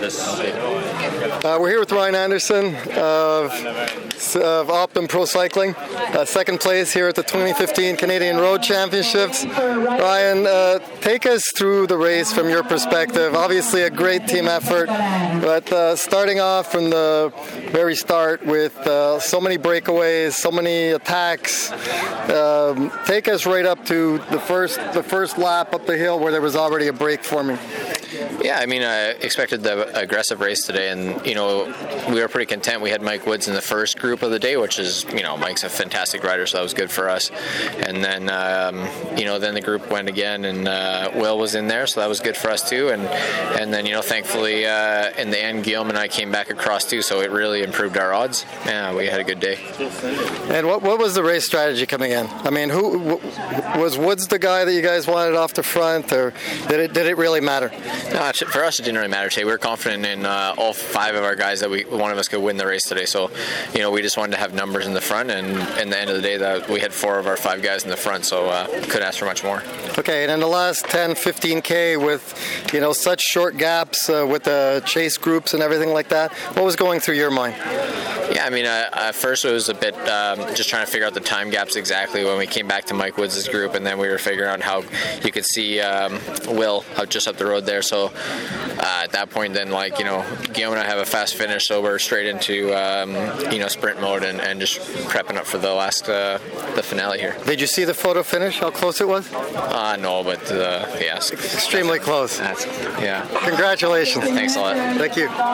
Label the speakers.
Speaker 1: We're here with Ryan Anderson of Optum Pro Cycling, second place here at the 2015 Canadian Road Championships. Ryan, take us through the race from your perspective. Obviously a great team effort, but starting off from the very start with so many breakaways, so many attacks, take us right up to the first lap up the hill where there was already a break forming.
Speaker 2: Yeah, I mean, I expected the aggressive race today, and, you know, we were pretty content. We had Mike Woods in the first group of the day, which is, you know, Mike's a fantastic rider, so that was good for us. And then, then the group went again, and Will was in there, so that was good for us too. And then, you know, thankfully, in the end, Guillaume and I came back across too, so it really improved our odds. Yeah, we had a good day.
Speaker 1: And what was the race strategy coming in? I mean, who was Woods the guy that you guys wanted off the front, or did it really matter?
Speaker 2: No, for us, it didn't really matter today. We were confident in all five of our guys that one of us could win the race today. So, you know, we just wanted to have numbers in the front, and at the end of the day, that we had four of our five guys in the front, so couldn't ask for much more.
Speaker 1: Okay, and in the last 10, 15K with, you know, such short gaps with the chase groups and everything like that, what was going through your mind?
Speaker 2: Yeah, I mean, at first it was a bit just trying to figure out the time gaps exactly when we came back to Mike Woods' group, and then we were figuring out how you could see Will just up the road there. So at that point, then, like, you know, Guillaume and I have a fast finish, so we're straight into sprint mode and just prepping up for the last the finale here.
Speaker 1: Did you see the photo finish? How close it was?
Speaker 2: No, but yes,
Speaker 1: extremely close.
Speaker 2: Yeah.
Speaker 1: Congratulations.
Speaker 2: Thanks a lot.
Speaker 1: Thank you.